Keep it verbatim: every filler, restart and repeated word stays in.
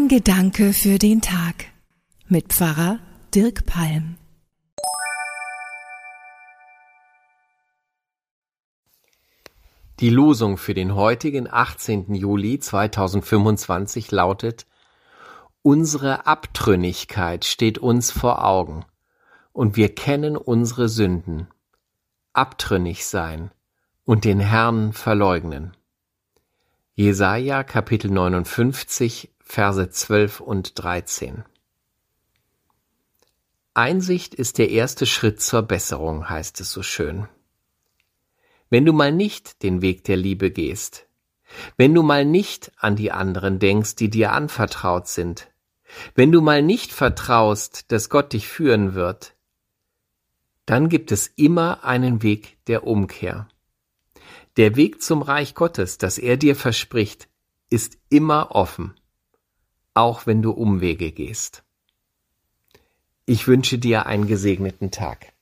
Ein Gedanke für den Tag mit Pfarrer Dirk Palm. Die Losung für den heutigen achtzehnten Juli zweitausendfünfundzwanzig lautet: Unsere Abtrünnigkeit steht uns vor Augen und wir kennen unsere Sünden. Abtrünnig sein und den Herrn verleugnen. Jesaja Kapitel neunundfünfzig, Verse zwölf und dreizehn. Einsicht ist der erste Schritt zur Besserung, heißt es so schön. Wenn du mal nicht den Weg der Liebe gehst, wenn du mal nicht an die anderen denkst, die dir anvertraut sind, wenn du mal nicht vertraust, dass Gott dich führen wird, dann gibt es immer einen Weg der Umkehr. Der Weg zum Reich Gottes, das er dir verspricht, ist immer offen, auch wenn du Umwege gehst. Ich wünsche dir einen gesegneten Tag.